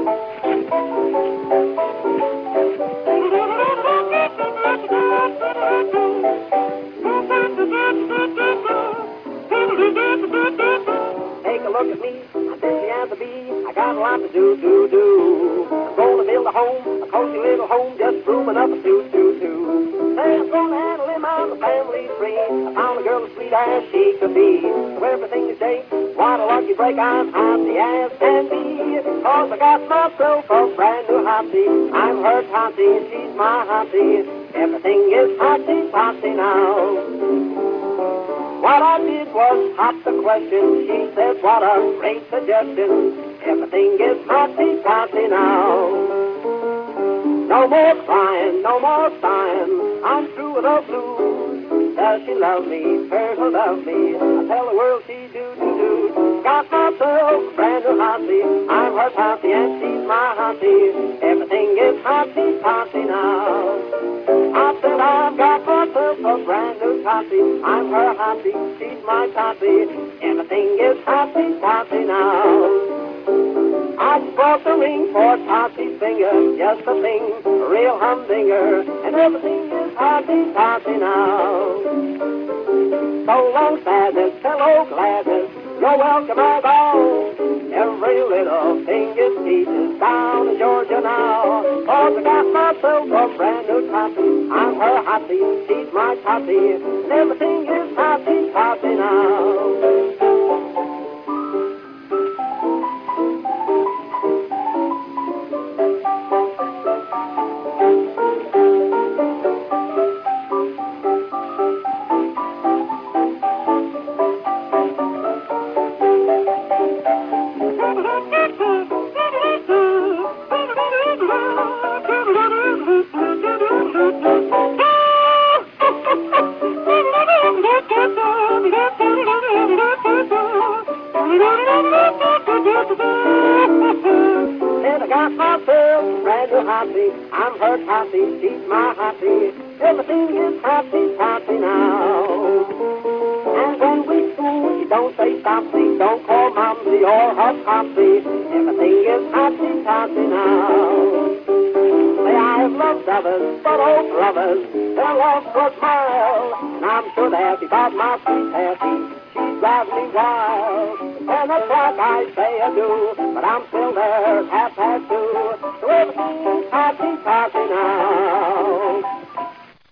Take a look at me, I'm busy as a bee. I got a lot to do. I'm gonna build a home, a cozy little home, just room enough for two. Say I'm gonna handle him on the family tree. I found a girl as sweet as she could be. So everything is shake, what a lucky break, I'm happy as can be. Cause I got myself a brand new hottie. I'm her tottie, she's my hottie. Everything is hottie now. What I did was hop the question. She said, what a great suggestion. Everything is hotty now. No more crying, no more sighing. I'm through with the blues. Does she love me? Her to love me. I tell the world she do. Got myself a brand new hottie. I'm her hottie and she's my hottie. Everything is hotty now. I said I've got myself a brand new tottie. I'm her hottie, she's my tottie. Everything is hotty now. I brought the ring for Tottie's finger, just a thing, a real humdinger, and everything is hotty now. So long sadness, hello gladness, you're welcome as all. Every little thing is peaches down in Georgia now. Cause I got myself a brand new tottie. I'm her hottie, she's my tottie, and everything is hotty now. Said I got myself a brand new hottie. I'm her hottie, she's my hottie. Everything is hotty now. And when we school, you don't say stopsy, don't call momsy or her popsy. Everything is hotty now. Say I have loved others, but old lovers, their love was mild. And I'm sure they're happy about my sweet Hattie. She drives me wild. And that's like I say I do, but I'm still there at 2:30. So everything's hotty now.